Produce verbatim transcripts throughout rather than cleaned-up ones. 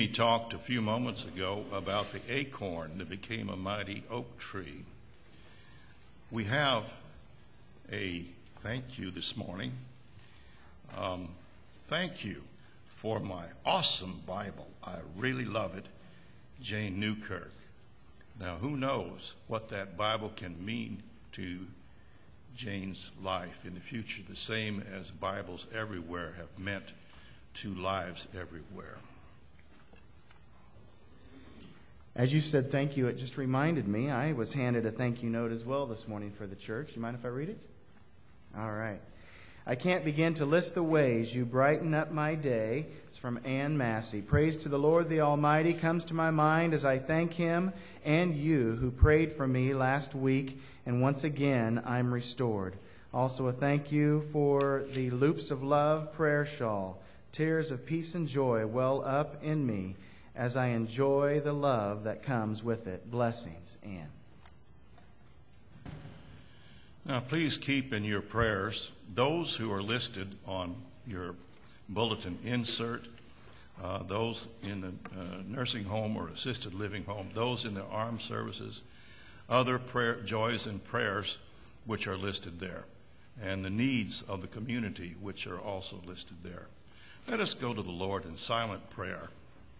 Amy talked a few moments ago about the acorn that became a mighty oak tree. We have a thank you this morning. Um, thank you for my awesome Bible. I really love it, Jane Newkirk. Now, who knows what that Bible can mean to Jane's life in the future, the same as Bibles everywhere have meant to lives everywhere. As you said thank you, it just reminded me, I was handed a thank you note as well this morning for the church. Do you mind if I read it? All right. I can't begin to list the ways you brighten up my day. It's from Ann Massey. Praise to the Lord the Almighty comes to my mind as I thank Him and you who prayed for me last week, and once again I'm restored. Also a thank you for the Loops of Love prayer shawl. Tears of peace and joy well up in me as I enjoy the love that comes with it. Blessings, Ann. Now, please keep in your prayers those who are listed on your bulletin insert, uh, those in the uh, nursing home or assisted living home, those in the armed services, other prayer, joys and prayers which are listed there, and the needs of the community which are also listed there. Let us go to the Lord in silent prayer.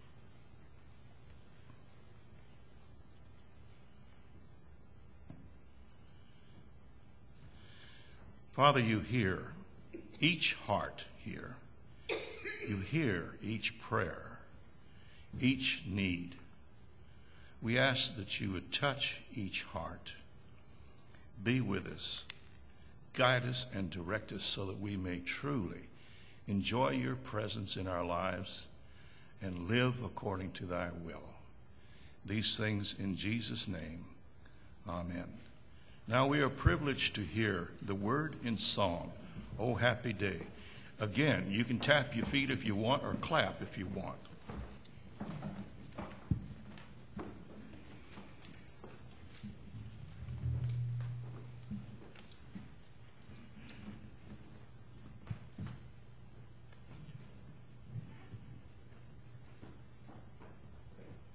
Father, you hear each heart here. You hear each prayer, each need. We ask that you would touch each heart. Be with us. Guide us and direct us so that we may truly enjoy your presence in our lives and live according to thy will. These things in Jesus' name. Amen. Now we are privileged to hear the word in song, Oh Happy Day. Again, you can tap your feet if you want or clap if you want.